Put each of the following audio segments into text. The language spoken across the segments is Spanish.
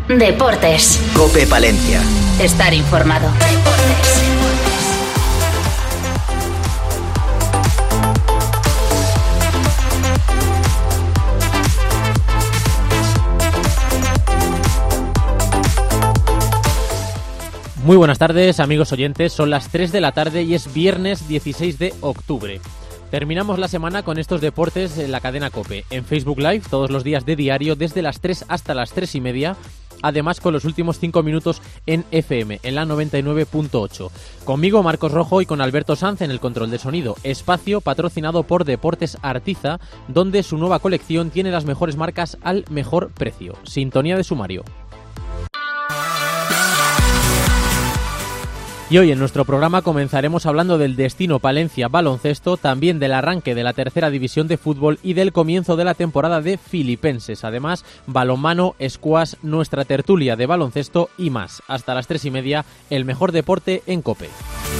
Deportes. COPE Palencia. Estar informado. Deportes. Muy buenas tardes, amigos oyentes. Son las 3 de la tarde y es viernes 16 de octubre. Terminamos la semana con estos deportes en la cadena COPE, en Facebook Live, todos los días de diario, desde las 3 hasta las 3:30, además con los últimos 5 minutos en FM, en la 99.8. Conmigo, Marcos Rojo, y con Alberto Sanz en el control de sonido. Espacio patrocinado por Deportes Artiza, donde su nueva colección tiene las mejores marcas al mejor precio. Sintonía de sumario. Y hoy en nuestro programa comenzaremos hablando del destino Palencia Baloncesto, también del arranque de la tercera división de fútbol y del comienzo de la temporada de Filipenses. Además, balonmano, squash, nuestra tertulia de baloncesto y más. Hasta las 3:30, el mejor deporte en COPE.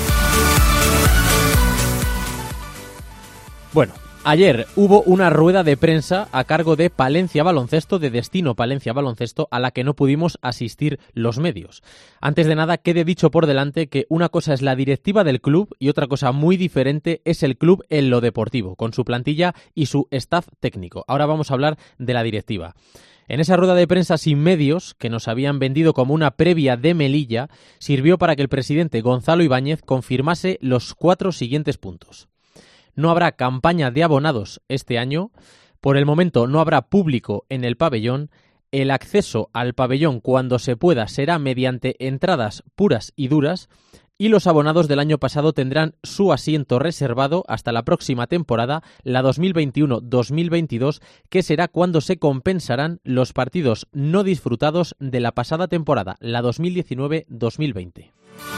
Bueno, ayer hubo una rueda de prensa a cargo de Palencia Baloncesto, de Destino Palencia Baloncesto, a la que no pudimos asistir los medios. Antes de nada, quede dicho por delante que una cosa es la directiva del club y otra cosa muy diferente es el club en lo deportivo, con su plantilla y su staff técnico. Ahora vamos a hablar de la directiva. En esa rueda de prensa sin medios, que nos habían vendido como una previa de Melilla, sirvió para que el presidente Gonzalo Ibáñez confirmase los 4 siguientes puntos. No habrá campaña de abonados este año, por el momento no habrá público en el pabellón, el acceso al pabellón cuando se pueda será mediante entradas puras y duras y los abonados del año pasado tendrán su asiento reservado hasta la próxima temporada, la 2021-2022, que será cuando se compensarán los partidos no disfrutados de la pasada temporada, la 2019-2020.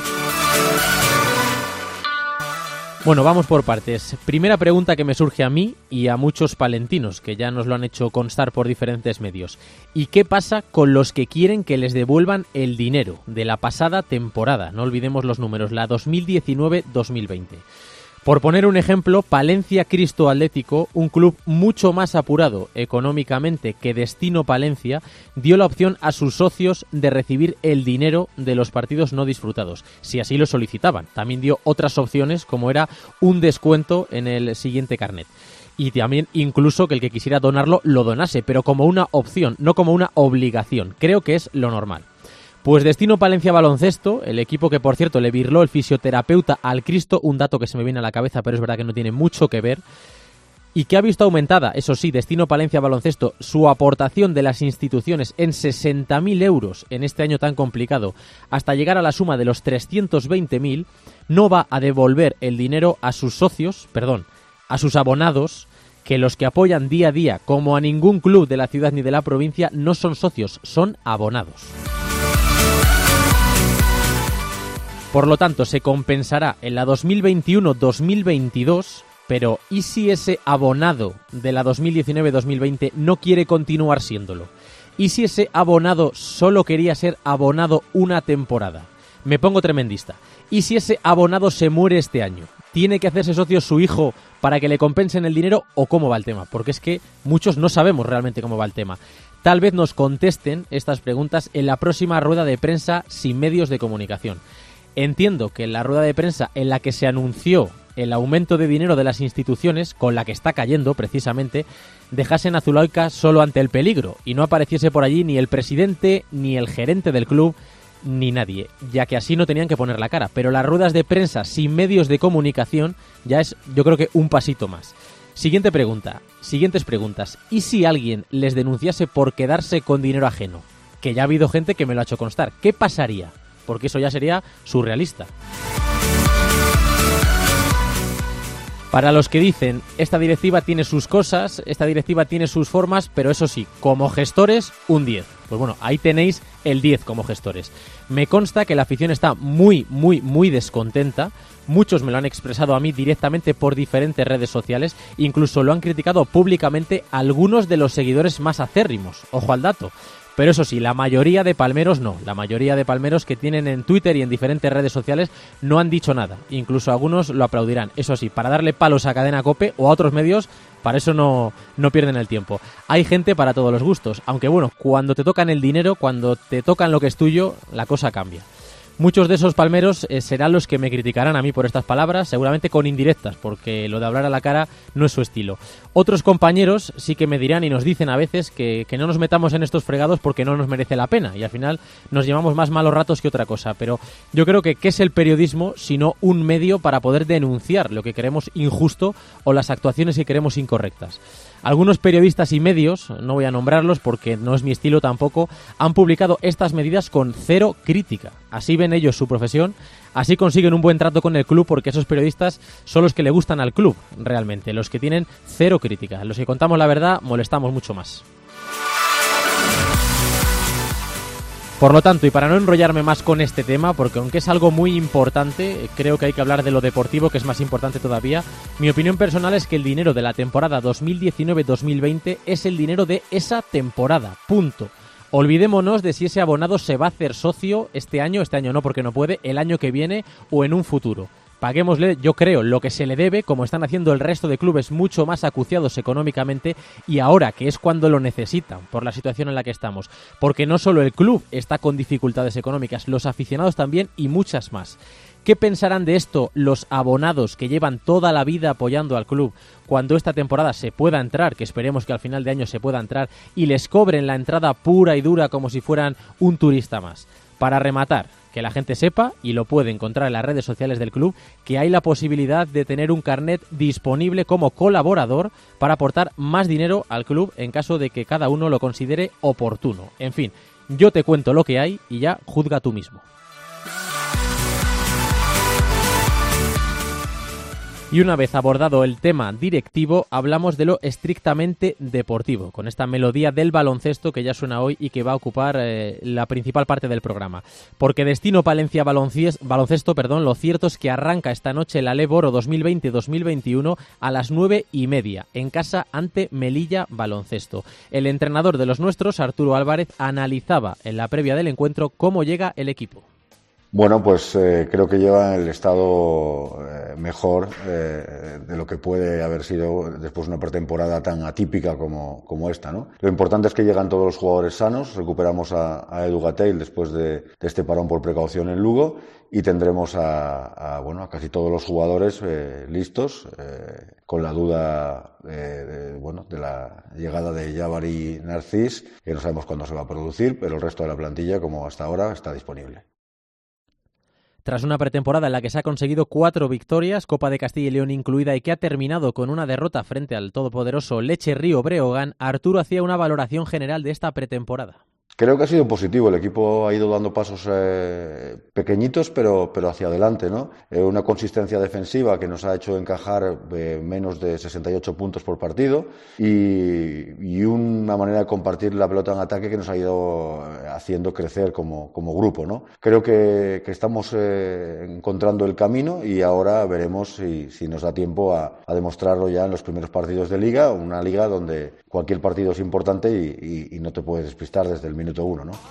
Bueno, vamos por partes. Primera pregunta que me surge a mí y a muchos palentinos, que ya nos lo han hecho constar por diferentes medios. ¿Y qué pasa con los que quieren que les devuelvan el dinero de la pasada temporada? No olvidemos los números, la 2019-2020. Por poner un ejemplo, Palencia Cristo Atlético, un club mucho más apurado económicamente que Destino Palencia, dio la opción a sus socios de recibir el dinero de los partidos no disfrutados, si así lo solicitaban. También dio otras opciones, como era un descuento en el siguiente carnet. Y también incluso que el que quisiera donarlo lo donase, pero como una opción, no como una obligación. Creo que es lo normal. Pues Destino Palencia Baloncesto, el equipo que por cierto le birló el fisioterapeuta al Cristo, un dato que se me viene a la cabeza pero es verdad que no tiene mucho que ver, y que ha visto aumentada, eso sí, Destino Palencia Baloncesto, su aportación de las instituciones en 60.000 euros en este año tan complicado, hasta llegar a la suma de los 320.000, no va a devolver el dinero a sus socios, a sus abonados, que los que apoyan día a día, como a ningún club de la ciudad ni de la provincia, no son socios, son abonados. Por lo tanto, se compensará en la 2021-2022, pero ¿y si ese abonado de la 2019-2020 no quiere continuar siéndolo? ¿Y si ese abonado solo quería ser abonado una temporada? Me pongo tremendista. ¿Y si ese abonado se muere este año? ¿Tiene que hacerse socio su hijo para que le compensen el dinero o cómo va el tema? Porque es que muchos no sabemos realmente cómo va el tema. Tal vez nos contesten estas preguntas en la próxima rueda de prensa sin medios de comunicación. Entiendo que en la rueda de prensa en la que se anunció el aumento de dinero de las instituciones, con la que está cayendo precisamente, dejasen a Zuloaga solo ante el peligro y no apareciese por allí ni el presidente, ni el gerente del club, ni nadie, ya que así no tenían que poner la cara. Pero las ruedas de prensa sin medios de comunicación ya es, yo creo que un pasito más. Siguientes preguntas. ¿Y si alguien les denunciase por quedarse con dinero ajeno? Que ya ha habido gente que me lo ha hecho constar. ¿Qué pasaría? Porque eso ya sería surrealista. Para los que dicen, esta directiva tiene sus cosas, esta directiva tiene sus formas, pero eso sí, como gestores, un 10. Pues bueno, ahí tenéis el 10 como gestores. Me consta que la afición está muy descontenta. Muchos me lo han expresado a mí directamente por diferentes redes sociales. Incluso lo han criticado públicamente algunos de los seguidores más acérrimos. Ojo al dato. Pero eso sí, la mayoría de palmeros no. La mayoría de palmeros que tienen en Twitter y en diferentes redes sociales no han dicho nada. Incluso algunos lo aplaudirán. Eso sí, para darle palos a Cadena COPE o a otros medios, para eso no pierden el tiempo. Hay gente para todos los gustos. Aunque bueno, cuando te tocan el dinero, cuando te tocan lo que es tuyo, la cosa cambia. Muchos de esos palmeros serán los que me criticarán a mí por estas palabras, seguramente con indirectas, porque lo de hablar a la cara no es su estilo. Otros compañeros sí que me dirán y nos dicen a veces que no nos metamos en estos fregados porque no nos merece la pena y al final nos llevamos más malos ratos que otra cosa. Pero yo creo que ¿qué es el periodismo sino un medio para poder denunciar lo que creemos injusto o las actuaciones que creemos incorrectas? Algunos periodistas y medios, no voy a nombrarlos porque no es mi estilo tampoco, han publicado estas medidas con cero crítica. Así ven ellos su profesión, así consiguen un buen trato con el club porque esos periodistas son los que le gustan al club, realmente, los que tienen cero crítica. Los que contamos la verdad molestamos mucho más. Por lo tanto, y para no enrollarme más con este tema, porque aunque es algo muy importante, creo que hay que hablar de lo deportivo, que es más importante todavía, mi opinión personal es que el dinero de la temporada 2019-2020 es el dinero de esa temporada, punto. Olvidémonos de si ese abonado se va a hacer socio este año no porque no puede, el año que viene o en un futuro. Paguémosle, yo creo, lo que se le debe, como están haciendo el resto de clubes mucho más acuciados económicamente y ahora, que es cuando lo necesitan, por la situación en la que estamos. Porque no solo el club está con dificultades económicas, los aficionados también y muchas más. ¿Qué pensarán de esto los abonados que llevan toda la vida apoyando al club cuando esta temporada se pueda entrar, que esperemos que al final de año se pueda entrar, y les cobren la entrada pura y dura como si fueran un turista más? Para rematar, que la gente sepa, y lo puede encontrar en las redes sociales del club, que hay la posibilidad de tener un carnet disponible como colaborador para aportar más dinero al club en caso de que cada uno lo considere oportuno. En fin, yo te cuento lo que hay y ya juzga tú mismo. Y una vez abordado el tema directivo, hablamos de lo estrictamente deportivo, con esta melodía del baloncesto que ya suena hoy y que va a ocupar la principal parte del programa. Porque Destino Palencia Baloncesto, lo cierto es que arranca esta noche el Aleboro 2020-2021 a las 9:30, en casa ante Melilla Baloncesto. El entrenador de los nuestros, Arturo Álvarez, analizaba en la previa del encuentro cómo llega el equipo. Bueno, pues creo que lleva el estado mejor de lo que puede haber sido después de una pretemporada tan atípica como esta, ¿no? Lo importante es que llegan todos los jugadores sanos, recuperamos a Edu Gatell después de este parón por precaución en Lugo y tendremos a casi todos los jugadores listos, con la duda de la llegada de Jabari Narcís, que no sabemos cuándo se va a producir, pero el resto de la plantilla, como hasta ahora, está disponible. Tras una pretemporada en la que se ha conseguido 4 victorias, Copa de Castilla y León incluida, y que ha terminado con una derrota frente al todopoderoso Leche Río Breogán, Arturo hacía una valoración general de esta pretemporada. Creo que ha sido positivo, el equipo ha ido dando pasos pequeñitos pero hacia adelante, ¿no? Una consistencia defensiva que nos ha hecho encajar menos de 68 puntos por partido y una manera de compartir la pelota en ataque que nos ha ido haciendo crecer como grupo, ¿no? Creo que estamos encontrando el camino y ahora veremos si nos da tiempo a demostrarlo ya en los primeros partidos de liga, una liga donde cualquier partido es importante y no te puedes despistar desde el minuto 1, ¿no?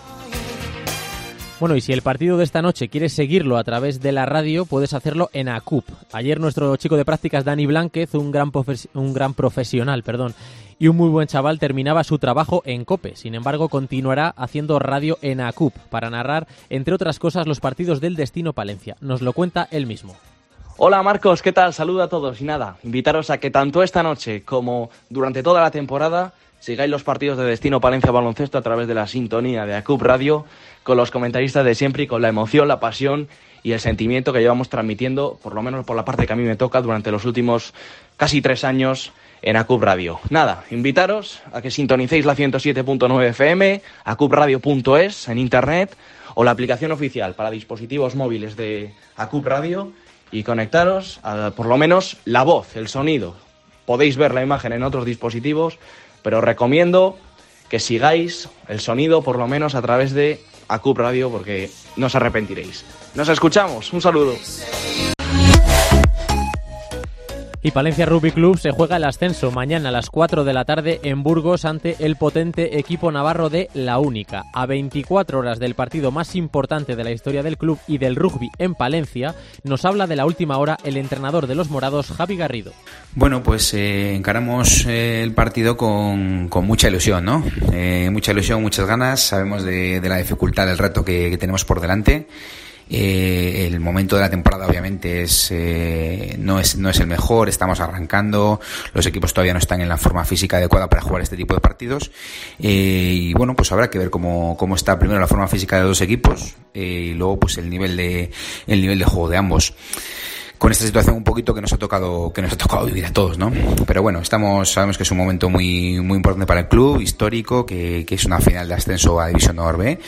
Bueno, y si el partido de esta noche quieres seguirlo a través de la radio, puedes hacerlo en ACUP. Ayer nuestro chico de prácticas, Dani Blánquez, un gran profesional, y un muy buen chaval, terminaba su trabajo en COPE. Sin embargo, continuará haciendo radio en ACUP para narrar, entre otras cosas, los partidos del Destino Palencia. Nos lo cuenta él mismo. Hola Marcos, ¿qué tal? Saludo a todos y nada, invitaros a que tanto esta noche como durante toda la temporada sigáis los partidos de Destino Palencia Baloncesto a través de la sintonía de ACUP Radio, con los comentaristas de siempre y con la emoción, la pasión y el sentimiento que llevamos transmitiendo, por lo menos por la parte que a mí me toca, durante los últimos casi 3 años en ACUP Radio. Nada, invitaros a que sintonicéis la 107.9 FM, acupradio.es en internet o la aplicación oficial para dispositivos móviles de ACUP Radio y conectaros a, por lo menos, la voz, el sonido. Podéis ver la imagen en otros dispositivos, pero recomiendo que sigáis el sonido por lo menos a través de ACUP Radio porque no os arrepentiréis. Nos escuchamos, un saludo. Y Palencia Rugby Club se juega el ascenso mañana a las 4 de la tarde en Burgos ante el potente equipo navarro de La Única. A 24 horas del partido más importante de la historia del club y del rugby en Palencia, nos habla de la última hora el entrenador de los morados, Javi Garrido. Bueno, pues encaramos el partido con mucha ilusión, ¿no? Mucha ilusión, muchas ganas. Sabemos de la dificultad del reto que tenemos por delante. El momento de la temporada obviamente no es el mejor, estamos arrancando, los equipos todavía no están en la forma física adecuada para jugar este tipo de partidos, y bueno, pues habrá que ver cómo está primero la forma física de los equipos y luego pues el nivel de juego de ambos. Con esta situación un poquito que nos ha tocado vivir a todos, ¿no? Pero bueno, sabemos que es un momento muy muy importante para el club, histórico, que es una final de ascenso a División de Honor B,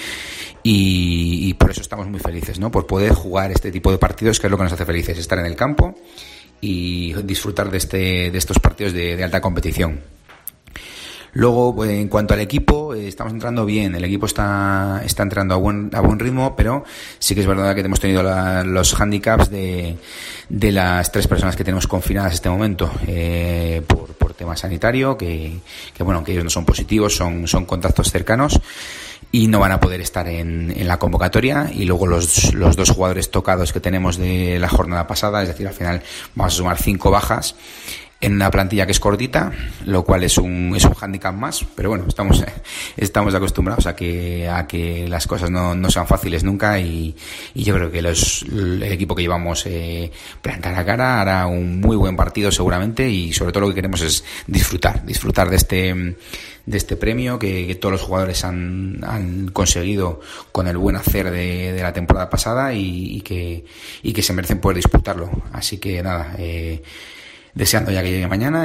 y por eso estamos muy felices, ¿no? Por poder jugar este tipo de partidos, que es lo que nos hace felices, estar en el campo y disfrutar de estos partidos de alta competición. Luego, pues, en cuanto al equipo, estamos entrando bien. El equipo está entrando a buen ritmo, pero sí que es verdad que hemos tenido los handicaps de las 3 personas que tenemos confinadas en este momento, por tema sanitario, que bueno, que ellos no son positivos, son contactos cercanos y no van a poder estar en la convocatoria. Y luego los 2 jugadores tocados que tenemos de la jornada pasada, es decir, al final vamos a sumar 5 bajas en una plantilla que es cortita, lo cual es un hándicap más, pero bueno, estamos acostumbrados a que las cosas no sean fáciles nunca, y yo creo que el equipo que llevamos plantar a cara hará un muy buen partido seguramente, y sobre todo lo que queremos es disfrutar de este premio que todos los jugadores han conseguido con el buen hacer de la temporada pasada, y que se merecen poder disputarlo. Así que nada, deseando ya que llegue mañana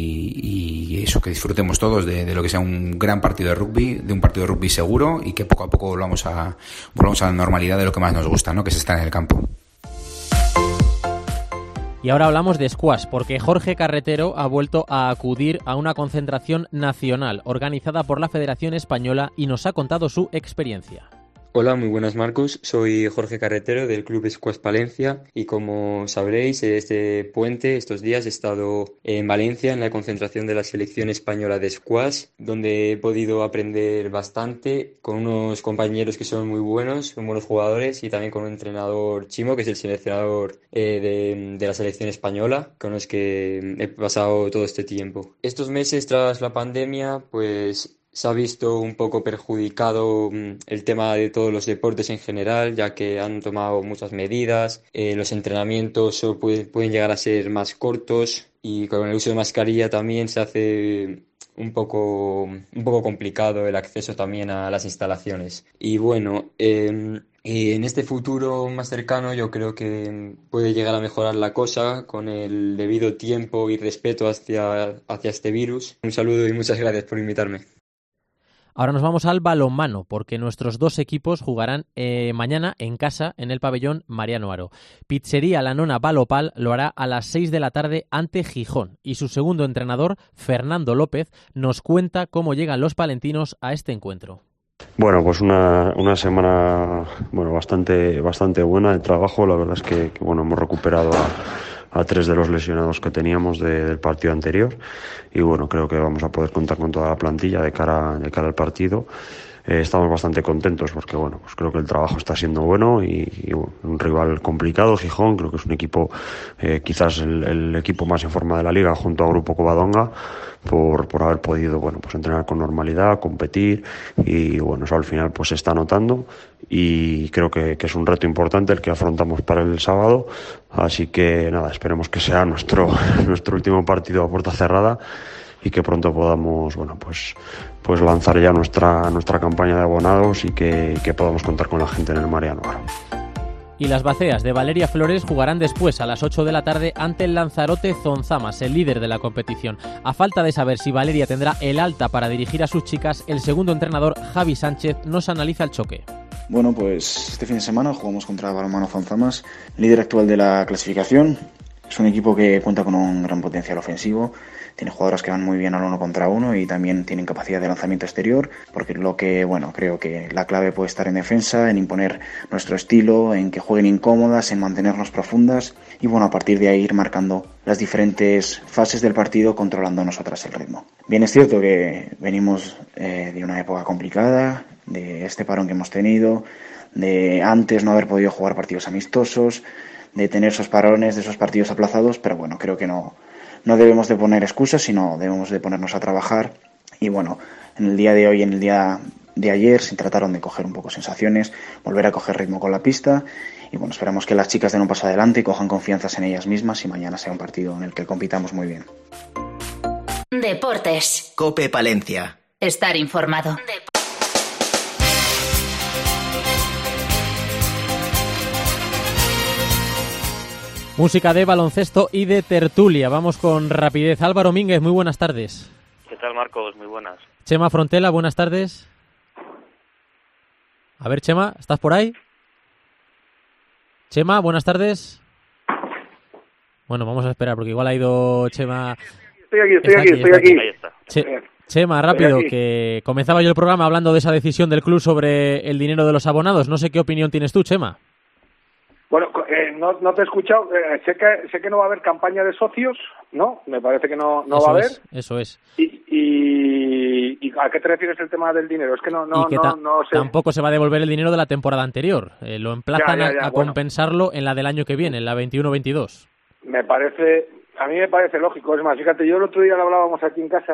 y eso, que disfrutemos todos de lo que sea un gran partido de rugby, de un partido de rugby seguro, y que poco a poco volvamos a la normalidad de lo que más nos gusta, ¿no? Que es estar en el campo. Y ahora hablamos de squash, porque Jorge Carretero ha vuelto a acudir a una concentración nacional organizada por la Federación Española y nos ha contado su experiencia. Hola, muy buenas, Marcos. Soy Jorge Carretero del Club Squash Palencia, y como sabréis, estos días he estado en Valencia en la concentración de la selección española de squash, donde he podido aprender bastante con unos compañeros que son muy buenos, son buenos jugadores, y también con un entrenador, Chimo, que es el seleccionador de la selección española, con los que he pasado todo este tiempo. Estos meses tras la pandemia, pues se ha visto un poco perjudicado el tema de todos los deportes en general, ya que han tomado muchas medidas, los entrenamientos pueden llegar a ser más cortos, y con el uso de mascarilla también se hace un poco complicado el acceso también a las instalaciones. Y bueno, en este futuro más cercano yo creo que puede llegar a mejorar la cosa con el debido tiempo y respeto hacia este virus. Un saludo y muchas gracias por invitarme. Ahora nos vamos al balonmano, porque nuestros 2 equipos jugarán mañana en casa en el pabellón Mariano Aro. Pizzería La Nona Balopal lo hará a las 6 de la tarde ante Gijón, y su segundo entrenador, Fernando López, nos cuenta cómo llegan los palentinos a este encuentro. Bueno, pues una semana bastante buena de trabajo. La verdad es que hemos recuperado a 3 de los lesionados que teníamos del partido anterior, y bueno, creo que vamos a poder contar con toda la plantilla de cara al partido. Estamos bastante contentos porque bueno, pues creo que el trabajo está siendo bueno, y bueno, un rival complicado, Gijón, creo que es un equipo, quizás el equipo más en forma de la liga junto a Grupo Covadonga, por haber podido pues entrenar con normalidad, competir, y bueno, eso al final pues se está notando, y creo que es un reto importante el que afrontamos para el sábado. Así que nada, esperemos que sea nuestro último partido a puerta cerrada, y que pronto podamos pues lanzar ya nuestra campaña de abonados, y que podamos contar con la gente en el Mariano Aro. Y las Baceas de Valeria Flores jugarán después a las 8 de la tarde ante el Lanzarote Zonzamas, el líder de la competición. A falta de saber si Valeria tendrá el alta para dirigir a sus chicas, el segundo entrenador, Javi Sánchez, nos analiza el choque. Bueno, pues este fin de semana jugamos contra Balonmano Zonzamas, líder actual de la clasificación. Es un equipo que cuenta con un gran potencial ofensivo, tiene jugadoras que van muy bien al 1 contra 1 y también tienen capacidad de lanzamiento exterior, porque creo que la clave puede estar en defensa, en imponer nuestro estilo, en que jueguen incómodas, en mantenernos profundas y bueno, a partir de ahí ir marcando las diferentes fases del partido, controlando nosotras el ritmo. Bien, es cierto que venimos de una época complicada, de este parón que hemos tenido, de antes no haber podido jugar partidos amistosos, de tener esos parones, de esos partidos aplazados, pero bueno, creo que no debemos de poner excusas, sino debemos de ponernos a trabajar y bueno, en el día de hoy, en el día de ayer, se trataron de coger un poco sensaciones, volver a coger ritmo con la pista y bueno, esperamos que las chicas den un paso adelante y cojan confianzas en ellas mismas y mañana sea un partido en el que compitamos muy bien. Deportes. COPE Palencia. Estar informado. Música de baloncesto y de tertulia. Vamos con rapidez. Álvaro Mínguez, muy buenas tardes. ¿Qué tal, Marcos? Muy buenas. Chema Frontela, buenas tardes. A ver, Chema, ¿estás por ahí? Chema, buenas tardes. Bueno, vamos a esperar porque igual ha ido Chema. Estoy aquí. Ahí está. Chema, rápido, que comenzaba yo el programa hablando de esa decisión del club sobre el dinero de los abonados. No sé qué opinión tienes tú, Chema. Bueno, no te he escuchado. Sé que no va a haber campaña de socios, ¿no? Me parece que no va a haber. Eso es. ¿Y a qué te refieres el tema del dinero? Es que no sé. Tampoco se va a devolver el dinero de la temporada anterior. Lo emplazan a compensarlo en la del año que viene, en la 21-22. A mí me parece lógico. Es más, fíjate, yo el otro día lo hablábamos aquí en casa,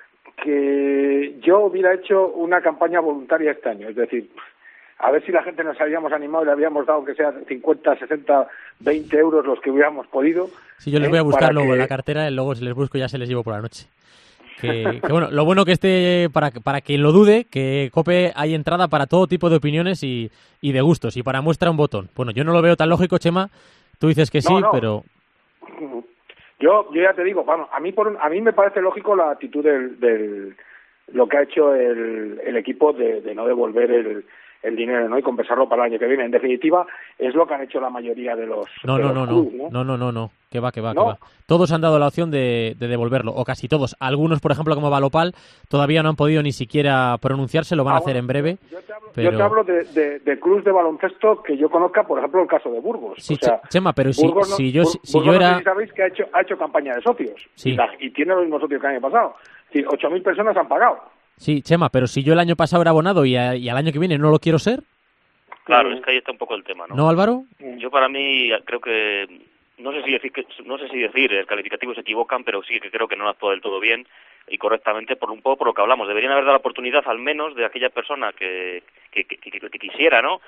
que yo hubiera hecho una campaña voluntaria este año. Es decir, a ver si la gente nos habíamos animado y le habíamos dado, que sea 50, 60, 20 euros los que hubiéramos podido. Sí, yo les voy a buscar luego en la cartera y luego si les busco ya se les llevo por la noche. Que bueno, lo bueno que esté, para quien lo dude, que COPE hay entrada para todo tipo de opiniones y de gustos, y para muestra un botón. Bueno, yo no lo veo tan lógico, Chema, tú dices que sí, no. Pero... Yo ya te digo, vamos, a mí me parece lógico la actitud del lo que ha hecho el equipo de no devolver el dinero, ¿no? Y compensarlo para el año que viene. En definitiva, es lo que han hecho la mayoría de los clubes, No. Que va. Todos han dado la opción de devolverlo, o casi todos. Algunos, por ejemplo, como Valopal, todavía no han podido ni siquiera pronunciarse, lo van a hacer en breve. Yo te hablo de clubes de baloncesto que yo conozca, por ejemplo, el caso de Burgos. Sí, o sea, Chema, pero Burgos si yo no era... sé si sabéis que ha hecho campaña de socios. Sí. Y tiene los mismos socios que el año pasado. Sí, 8.000 personas han pagado. Sí, Chema, pero si yo el año pasado era abonado y al año que viene no lo quiero ser... Claro, es que ahí está un poco el tema, ¿no? ¿No, Álvaro? Yo para mí creo que no sé si decir el calificativo se equivocan, pero sí que creo que no lo actuó del todo bien y correctamente por un poco por lo que hablamos. Deberían haber dado la oportunidad al menos de aquella persona que quisiera, ¿no?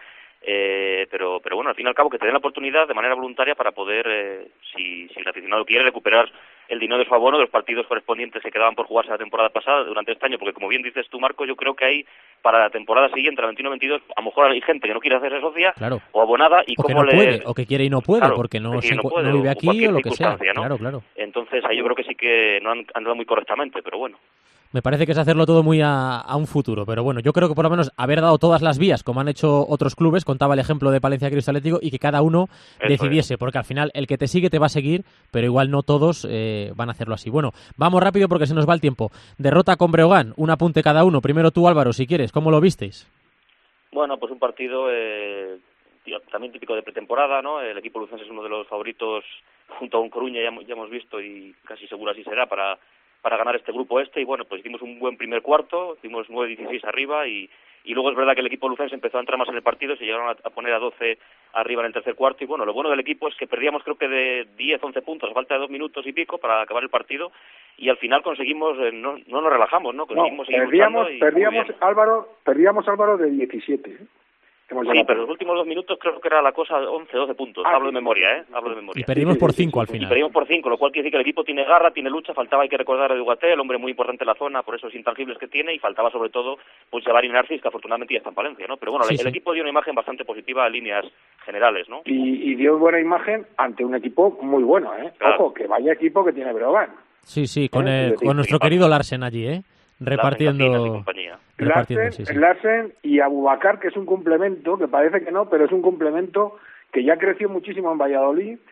Pero bueno, al fin y al cabo que te den la oportunidad de manera voluntaria para poder, si el aficionado quiere recuperar el dinero de su abono de los partidos correspondientes que quedaban por jugarse la temporada pasada durante este año, porque como bien dices tú, Marco, yo creo que hay para la temporada siguiente, la 21-22, a lo mejor hay gente que no quiere hacerse socia, claro, o abonada, y o que cómo no puede, o que quiere y no puede, claro, porque no vive aquí o lo que sea, ¿no? Claro. Entonces ahí yo creo que sí que no han andado muy correctamente, pero bueno. Me parece que es hacerlo todo muy a un futuro, pero bueno, yo creo que por lo menos haber dado todas las vías, como han hecho otros clubes, contaba el ejemplo de Palencia Cristo Atlético, y que cada uno decidiese, porque al final el que te sigue te va a seguir, pero igual no todos van a hacerlo así. Bueno, vamos rápido porque se nos va el tiempo. Derrota con Breogán, un apunte cada uno. Primero tú, Álvaro, si quieres, ¿cómo lo visteis? Bueno, pues un partido también típico de pretemporada, ¿no? El equipo lucense es uno de los favoritos junto a un Coruña, ya hemos visto, y casi seguro así será para ganar este grupo y bueno, pues hicimos un buen primer cuarto, hicimos 9-16 arriba y luego es verdad que el equipo lucense empezó a entrar más en el partido, se llegaron a poner a 12 arriba en el tercer cuarto y bueno, lo bueno del equipo es que perdíamos creo que de 10-11 puntos a falta de 2 minutos y pico para acabar el partido y al final conseguimos, no nos relajamos, ¿no? Conseguimos perdíamos Álvaro de 17, ¿eh? Sí, pero los últimos 2 minutos creo que era la cosa 11-12 puntos. Hablo de memoria, Y perdimos por 5 al final. Y perdimos por 5, lo cual quiere decir que el equipo tiene garra, tiene lucha. Faltaba, hay que recordar a Dugaté, el hombre muy importante en la zona, por esos intangibles que tiene, y faltaba sobre todo pues Javari Narcis, que afortunadamente ya está en Palencia, ¿no? Pero bueno, el equipo dio una imagen bastante positiva en líneas generales, ¿no? Y dio buena imagen ante un equipo muy bueno, ¿eh? Claro. Ojo, que vaya equipo que tiene Breogán. Sí, con nuestro querido Larsen allí, ¿eh? Repartiendo Larsen y Abubakar, que es un complemento, que parece que no, pero es un complemento que ya creció muchísimo en Valladolid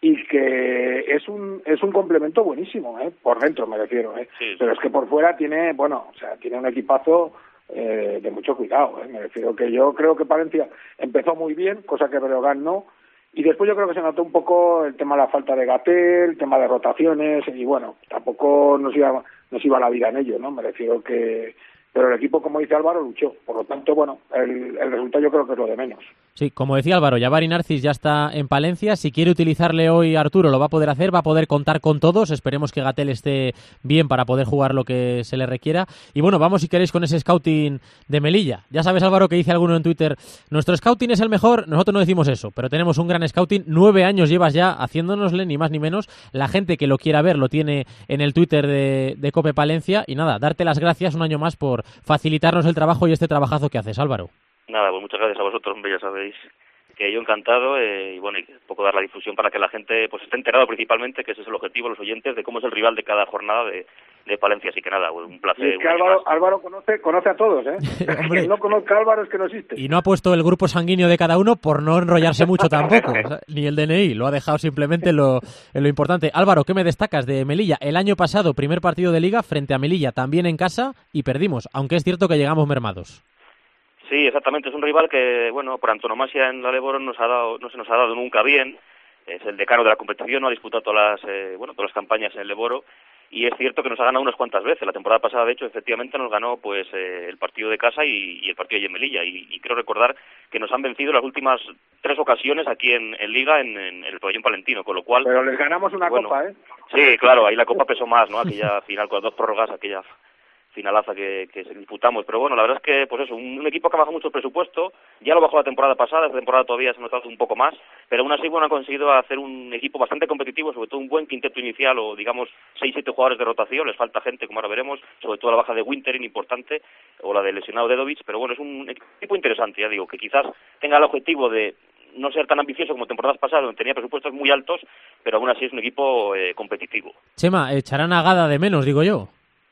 y que es un complemento buenísimo, por dentro me refiero, Sí. Pero es que por fuera tiene un equipazo de mucho cuidado, me refiero que yo creo que Palencia empezó muy bien, cosa que Breogán no, y después yo creo que se notó un poco el tema de la falta de Gatell, el tema de rotaciones, y bueno, tampoco nos iba la vida en ello, ¿no? Me refiero que... Pero el equipo, como dice Álvaro, luchó. Por lo tanto, bueno, el resultado yo creo que es lo de menos. Sí, como decía Álvaro, Jabari Narcis ya está en Palencia. Si quiere utilizarle hoy Arturo, lo va a poder hacer, va a poder contar con todos. Esperemos que Gatell esté bien para poder jugar lo que se le requiera. Y bueno, vamos si queréis con ese scouting de Melilla. Ya sabes, Álvaro, que dice alguno en Twitter, nuestro scouting es el mejor. Nosotros no decimos eso, pero tenemos un gran scouting. 9 años llevas ya haciéndonosle, ni más ni menos. La gente que lo quiera ver lo tiene en el Twitter de Cope Palencia. Y nada, darte las gracias un año más por facilitarnos el trabajo y este trabajazo que haces, Álvaro. Nada, pues muchas gracias a vosotros, hombre, ya sabéis que yo encantado, y bueno, y un poco dar la difusión para que la gente pues esté enterado principalmente, que ese es el objetivo, los oyentes, de cómo es el rival de cada jornada de Palencia, así que nada, un placer. Y es que Álvaro conoce a todos, Hombre, que no conozca a Álvaro es que no existe. Y no ha puesto el grupo sanguíneo de cada uno por no enrollarse mucho tampoco, o sea, ni el DNI, lo ha dejado simplemente en lo importante. Álvaro, ¿qué me destacas de Melilla? El año pasado, primer partido de Liga frente a Melilla, también en casa, y perdimos, aunque es cierto que llegamos mermados. Sí, exactamente, es un rival que, bueno, por antonomasia en la Leboro no se nos ha dado nunca bien, es el decano de la competición, no ha disputado todas las campañas en el Leboro, y es cierto que nos ha ganado unas cuantas veces. La temporada pasada, de hecho, efectivamente nos ganó pues el partido de casa y el partido de Melilla, y creo recordar que nos han vencido las últimas 3 ocasiones aquí en Liga en el pabellón palentino, con lo cual... Pero les ganamos una copa, Sí, claro, ahí la copa pesó más, ¿no? Aquella final con las 2 prórrogas, aquella finalaza que disputamos, pero bueno, la verdad es que pues eso, un equipo que ha bajado mucho el presupuesto, ya lo bajó la temporada pasada, esta temporada todavía se ha notado un poco más, pero aún así bueno, ha conseguido hacer un equipo bastante competitivo, sobre todo un buen quinteto inicial o digamos 6-7 jugadores de rotación, les falta gente como ahora veremos, sobre todo la baja de Winterin importante o la del lesionado Dedovic, pero bueno, es un equipo interesante, ya digo, que quizás tenga el objetivo de no ser tan ambicioso como temporadas pasadas, donde tenía presupuestos muy altos, pero aún así es un equipo competitivo. Chema, echarán a Gada de menos, digo yo.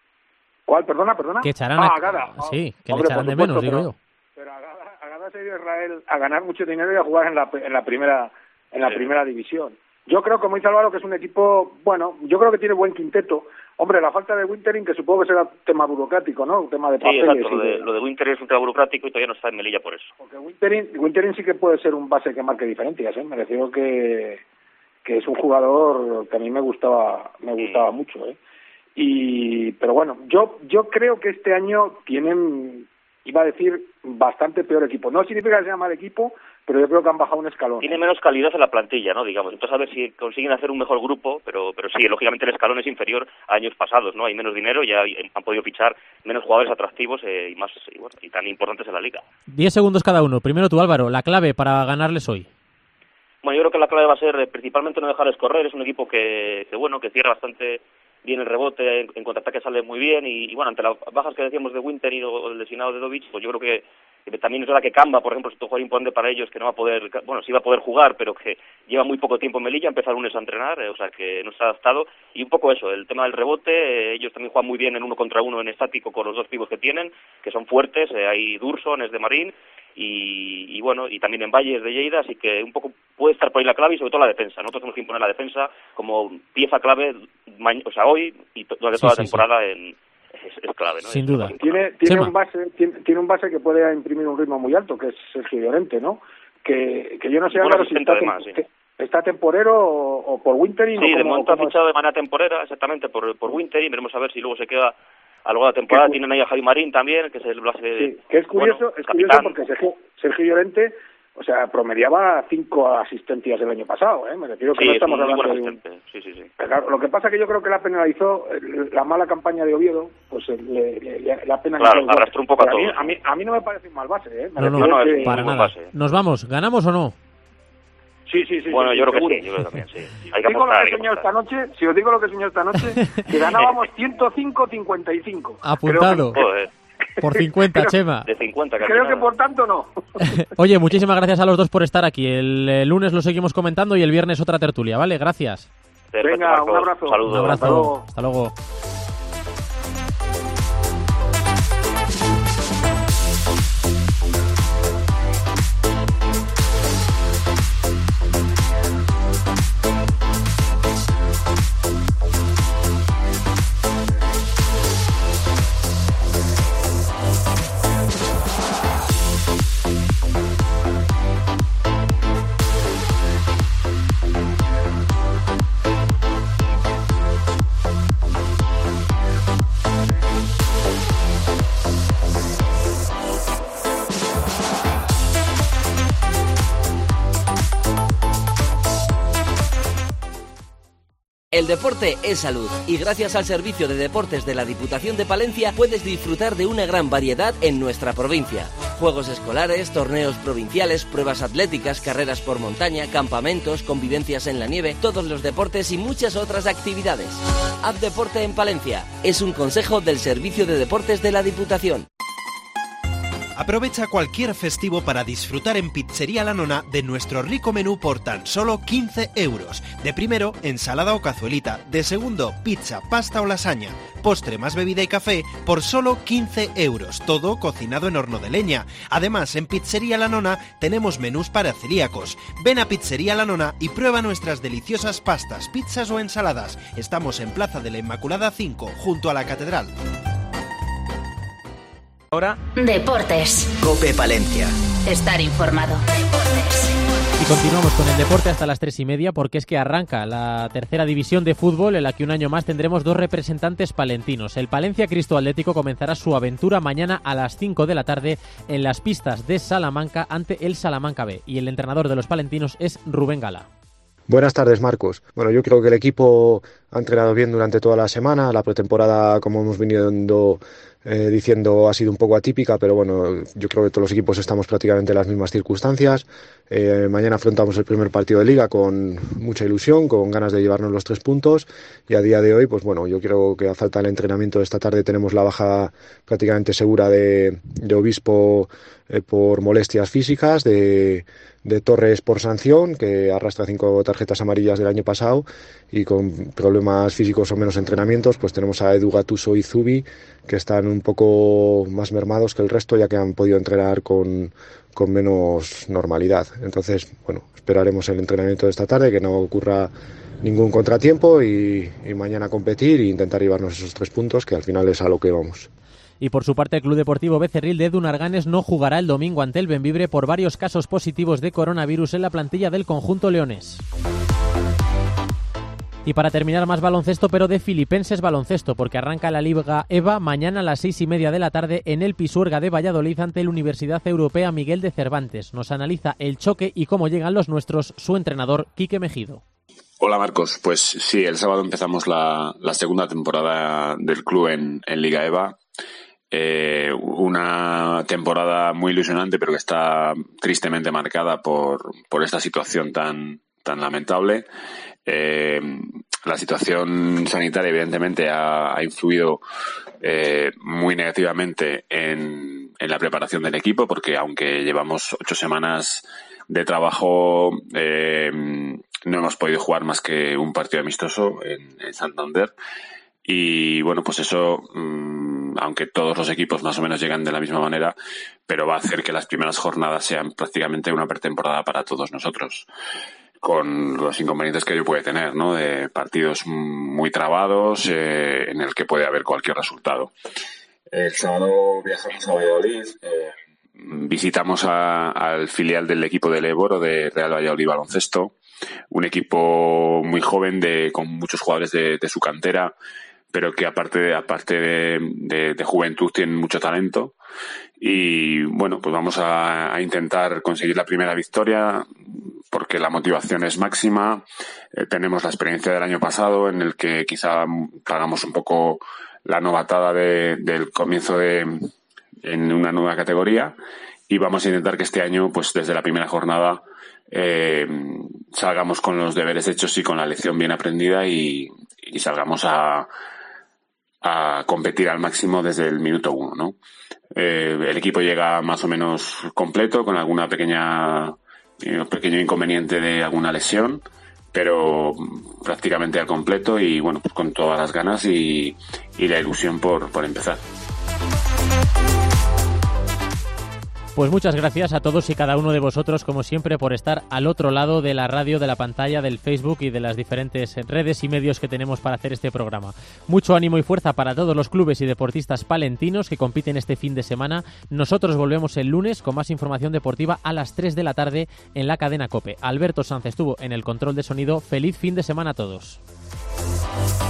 ¿Cuál? Perdona. Que echarán a Gada. Sí, que hombre, le echarán de menos, digo yo. Pero a Gada se dio Israel a ganar mucho dinero y a jugar en la primera división. Yo creo, como dice Álvaro, que es un equipo, bueno, yo creo que tiene buen quinteto. Hombre, la falta de Winterin, que supongo que será tema burocrático, ¿no? Un tema de papeles. Sí, exacto, lo de Winterin es un tema burocrático y todavía no está en Melilla por eso. Porque Winterin sí que puede ser un base que marque diferencias, Me refiero que es un jugador que a mí me gustaba mucho, pero bueno, yo creo que este año tienen, iba a decir, bastante peor equipo. No significa que sea mal equipo, pero yo creo que han bajado un escalón. Tiene menos calidad en la plantilla, ¿no? Digamos, entonces a ver si consiguen hacer un mejor grupo, pero sí, lógicamente el escalón es inferior a años pasados, ¿no? Hay menos dinero, ya han podido fichar menos jugadores atractivos y tan importantes en la liga. 10 segundos cada uno. Primero tú, Álvaro, la clave para ganarles hoy. Bueno, yo creo que la clave va a ser principalmente no dejarles correr. Es un equipo que cierra bastante bien el rebote, en contraataque sale muy bien y bueno, ante las bajas que decíamos de Winter o el lesionado de Dedovic, pues yo creo que también es verdad que Camba, por ejemplo, es un jugador importante para ellos que no va a poder, bueno, sí va a poder jugar, pero que lleva muy poco tiempo en Melilla, empezó el lunes a entrenar, o sea que no se ha adaptado, y un poco eso, el tema del rebote, ellos también juegan muy bien en 1 contra 1 en estático con los 2 pibos que tienen, que son fuertes, hay Durson, es de Marín, y bueno, y también en Valles de Lleida, así que un poco puede estar por ahí la clave y sobre todo la defensa. Nosotros tenemos que imponer la defensa como pieza clave, hoy y durante toda la temporada. Es clave, ¿no? Sin duda. Tiene un base que puede imprimir un ritmo muy alto, que es Sergio Llorente, ¿no? Que yo no sé ahora si está temporero o por Winterin. Sí, de momento ha fichado de manera temporera, exactamente, por Winterin. Veremos a ver si luego se queda a lo largo de la temporada. Tienen ahí a Javi Marín también, que es el base de... Sí, que es curioso, porque Sergio Llorente, o sea, promediaba 5 asistencias el año pasado, Me refiero que no estamos hablando de un... Sí. Claro, lo que pasa es que yo creo que la penalizó la mala campaña de Oviedo, pues la penalizó. Claro, arrastró un poco a todos. A mí no me parece un mal base, No, para nada. Base. ¿Nos vamos? ¿Ganamos o no? Sí. Bueno, yo creo que sí, yo creo también, sí. Hay que apostar, si os digo lo que soñé esta noche, que ganábamos 105-55. Apuntado. Por 50, Chema. De 50, creo que por tanto no. Oye, muchísimas gracias a los dos por estar aquí. El lunes lo seguimos comentando y el viernes otra tertulia, ¿vale? Gracias. Perfecto, venga, Marcos. un abrazo. Saludos. Un abrazo. Hasta luego. El deporte es salud y gracias al Servicio de Deportes de la Diputación de Palencia puedes disfrutar de una gran variedad en nuestra provincia. Juegos escolares, torneos provinciales, pruebas atléticas, carreras por montaña, campamentos, convivencias en la nieve, todos los deportes y muchas otras actividades. Haz deporte en Palencia. Es un consejo del Servicio de Deportes de la Diputación. Aprovecha cualquier festivo para disfrutar en Pizzería La Nona de nuestro rico menú por tan solo 15 euros. De primero, ensalada o cazuelita. De segundo, pizza, pasta o lasaña. Postre más bebida y café por solo 15 euros. Todo cocinado en horno de leña. Además, en Pizzería La Nona tenemos menús para celíacos. Ven a Pizzería La Nona y prueba nuestras deliciosas pastas, pizzas o ensaladas. Estamos en Plaza de la Inmaculada 5, junto a la Catedral. Ahora, Deportes. COPE Palencia. Estar informado. y continuamos con el deporte hasta las 3:30, porque es que arranca la tercera división de fútbol, en la que un año más tendremos dos representantes palentinos. El Palencia Cristo Atlético comenzará su aventura mañana a las 5 de la tarde en las pistas de Salamanca ante el Salamanca B, y el entrenador de los palentinos es Rubén Gala. Buenas tardes, Marcos. Bueno, yo creo que el equipo ha entrenado bien durante toda la semana. La pretemporada, como hemos venido diciendo, ha sido un poco atípica, pero bueno, yo creo que todos los equipos estamos prácticamente en las mismas circunstancias. Mañana afrontamos el primer partido de Liga con mucha ilusión, con ganas de llevarnos los 3 puntos, y a día de hoy, pues bueno, yo creo que a falta del entrenamiento de esta tarde tenemos la baja prácticamente segura de Obispo por molestias físicas, de Torres por sanción, que arrastra 5 tarjetas amarillas del año pasado, y con problemas físicos o menos entrenamientos, pues tenemos a Edu Gattuso y Zubi, que están un poco más mermados que el resto, ya que han podido entrenar con menos normalidad. Entonces, bueno, esperaremos el entrenamiento de esta tarde, que no ocurra ningún contratiempo, y mañana competir e intentar llevarnos esos 3 puntos, que al final es a lo que vamos. Y por su parte, el Club Deportivo Becerril de Edu Narganes no jugará el domingo ante el Bembibre por varios casos positivos de coronavirus en la plantilla del conjunto leonés. Y para terminar, más baloncesto, pero de Filipenses baloncesto, porque arranca la Liga EVA mañana a las 6:30 de la tarde en el Pisuerga de Valladolid ante la Universidad Europea Miguel de Cervantes. Nos analiza el choque y cómo llegan los nuestros su entrenador, Quique Mejido. Hola Marcos, pues sí, el sábado empezamos la segunda temporada del club en Liga EVA. Una temporada muy ilusionante, pero que está tristemente marcada por esta situación tan lamentable. La situación sanitaria evidentemente ha influido muy negativamente en la preparación del equipo, porque aunque llevamos 8 semanas de trabajo, no hemos podido jugar más que un partido amistoso en Santander. Y bueno, pues eso, aunque todos los equipos más o menos llegan de la misma manera, pero va a hacer que las primeras jornadas sean prácticamente una pretemporada para todos nosotros, con los inconvenientes que ello puede tener, ¿no? De partidos muy trabados, en el que puede haber cualquier resultado. El sábado viajamos a Valladolid, visitamos al filial del equipo del Eboro, de Real Valladolid Baloncesto, un equipo muy joven con muchos jugadores de su cantera, pero que aparte de juventud tienen mucho talento. Y bueno, pues vamos a intentar conseguir la primera victoria, porque la motivación es máxima. Tenemos la experiencia del año pasado, en el que quizá pagamos un poco la novatada del comienzo en una nueva categoría, y vamos a intentar que este año, pues desde la primera jornada, salgamos con los deberes hechos y con la lección bien aprendida, y salgamos a competir al máximo desde el minuto 1, ¿no? El equipo llega más o menos completo, con alguna pequeño inconveniente de alguna lesión, pero prácticamente al completo, y bueno, pues con todas las ganas y la ilusión por empezar. Pues muchas gracias a todos y cada uno de vosotros, como siempre, por estar al otro lado de la radio, de la pantalla, del Facebook y de las diferentes redes y medios que tenemos para hacer este programa. Mucho ánimo y fuerza para todos los clubes y deportistas palentinos que compiten este fin de semana. Nosotros volvemos el lunes con más información deportiva a las 3 de la tarde en la cadena COPE. Alberto Sanz estuvo en el control de sonido. Feliz fin de semana a todos.